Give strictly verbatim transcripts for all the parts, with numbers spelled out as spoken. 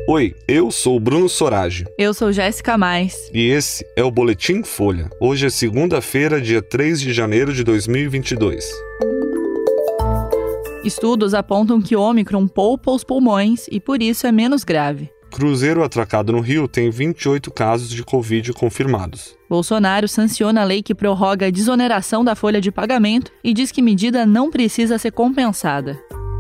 Oi, eu sou o Bruno Sorage. Eu sou Jéssica Mais. E esse é o Boletim Folha. Hoje é segunda-feira, dia três de janeiro de dois mil e vinte e dois. Estudos apontam que o Ômicron poupa os pulmões e por isso é menos grave. Cruzeiro atracado no Rio tem vinte e oito casos de Covid confirmados. Bolsonaro sanciona a lei que prorroga a desoneração da folha de pagamento e diz que medida não precisa ser compensada.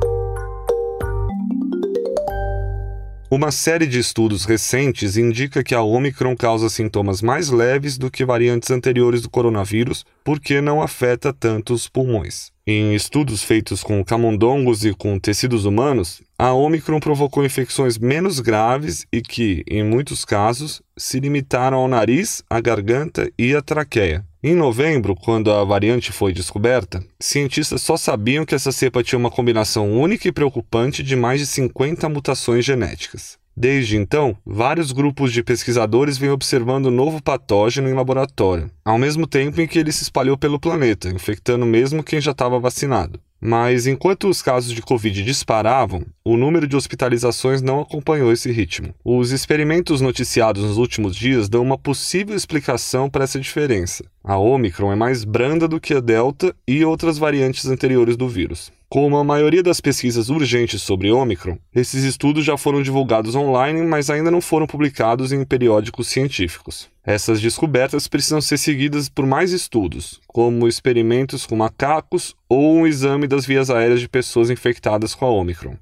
Uma série de estudos recentes indica que a Ômicron causa sintomas mais leves do que variantes anteriores do coronavírus, porque não afeta tanto os pulmões. Em estudos feitos com camundongos e com tecidos humanos, a Ômicron provocou infecções menos graves e que, em muitos casos, se limitaram ao nariz, à garganta e à traqueia. Em novembro, quando a variante foi descoberta, cientistas só sabiam que essa cepa tinha uma combinação única e preocupante de mais de cinquenta mutações genéticas. Desde então, vários grupos de pesquisadores vêm observando o novo patógeno em laboratório, ao mesmo tempo em que ele se espalhou pelo planeta, infectando mesmo quem já estava vacinado. Mas enquanto os casos de Covid disparavam, o número de hospitalizações não acompanhou esse ritmo. Os experimentos noticiados nos últimos dias dão uma possível explicação para essa diferença. A Ômicron é mais branda do que a Delta e outras variantes anteriores do vírus. Como a maioria das pesquisas urgentes sobre Ômicron, esses estudos já foram divulgados online, mas ainda não foram publicados em periódicos científicos. Essas descobertas precisam ser seguidas por mais estudos, como experimentos com macacos ou um exame das vias aéreas de pessoas infectadas com a Ômicron.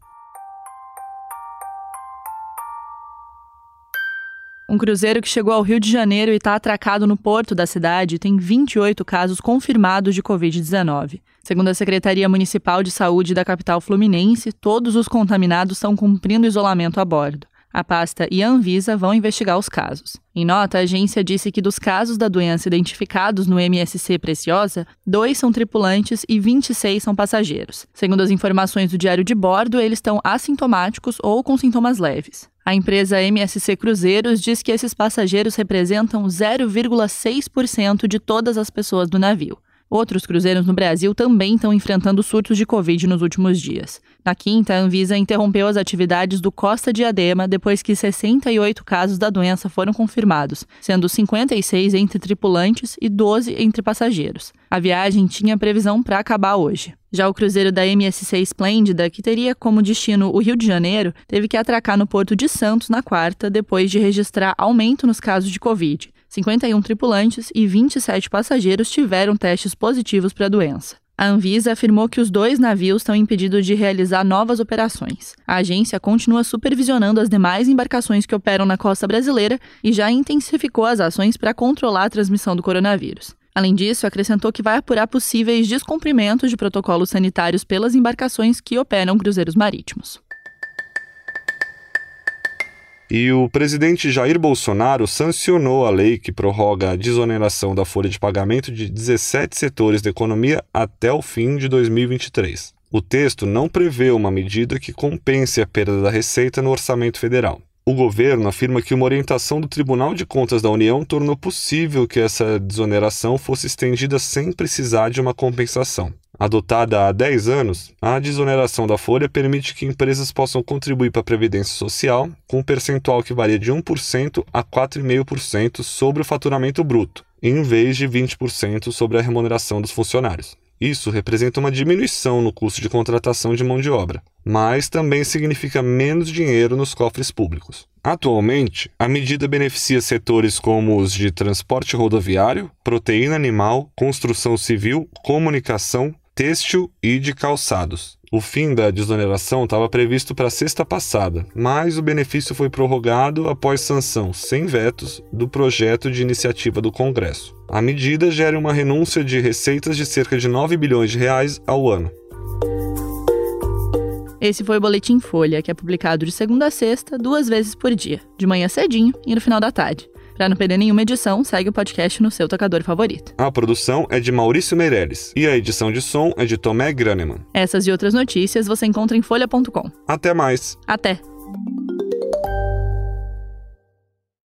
Um cruzeiro que chegou ao Rio de Janeiro e está atracado no porto da cidade tem vinte e oito casos confirmados de covid dezenove. Segundo a Secretaria Municipal de Saúde da capital fluminense, todos os contaminados estão cumprindo isolamento a bordo. A pasta e a Anvisa vão investigar os casos. Em nota, a agência disse que dos casos da doença identificados no M S C Preciosa, dois são tripulantes e vinte e seis são passageiros. Segundo as informações do diário de bordo, eles estão assintomáticos ou com sintomas leves. A empresa M S C Cruzeiros diz que esses passageiros representam zero vírgula seis por cento de todas as pessoas do navio. Outros cruzeiros no Brasil também estão enfrentando surtos de Covid nos últimos dias. Na quinta, a Anvisa interrompeu as atividades do Costa Diadema depois que sessenta e oito casos da doença foram confirmados, sendo cinquenta e seis entre tripulantes e doze entre passageiros. A viagem tinha previsão para acabar hoje. Já o cruzeiro da M S C Esplêndida, que teria como destino o Rio de Janeiro, teve que atracar no Porto de Santos na quarta, depois de registrar aumento nos casos de Covid. cinquenta e um tripulantes e vinte e sete passageiros tiveram testes positivos para a doença. A Anvisa afirmou que os dois navios estão impedidos de realizar novas operações. A agência continua supervisionando as demais embarcações que operam na costa brasileira e já intensificou as ações para controlar a transmissão do coronavírus. Além disso, acrescentou que vai apurar possíveis descumprimentos de protocolos sanitários pelas embarcações que operam cruzeiros marítimos. E o presidente Jair Bolsonaro sancionou a lei que prorroga a desoneração da folha de pagamento de dezessete setores da economia até o fim de dois mil e vinte e três. O texto não prevê uma medida que compense a perda da receita no orçamento federal. O governo afirma que uma orientação do Tribunal de Contas da União tornou possível que essa desoneração fosse estendida sem precisar de uma compensação. Adotada há dez anos, a desoneração da folha permite que empresas possam contribuir para a Previdência Social com um percentual que varia de um por cento a quatro vírgula cinco por cento sobre o faturamento bruto, em vez de vinte por cento sobre a remuneração dos funcionários. Isso representa uma diminuição no custo de contratação de mão de obra, mas também significa menos dinheiro nos cofres públicos. Atualmente, a medida beneficia setores como os de transporte rodoviário, proteína animal, construção civil, comunicação, têxtil e de calçados. O fim da desoneração estava previsto para a sexta passada, mas o benefício foi prorrogado após sanção, sem vetos, do projeto de iniciativa do Congresso. A medida gera uma renúncia de receitas de cerca de nove bilhões de reais ao ano. Esse foi o Boletim Folha, que é publicado de segunda a sexta, duas vezes por dia, de manhã cedinho e no final da tarde. Para não perder nenhuma edição, segue o podcast no seu tocador favorito. A produção é de Maurício Meirelles e a edição de som é de Tomé Graneman. Essas e outras notícias você encontra em folha ponto com. Até mais! Até!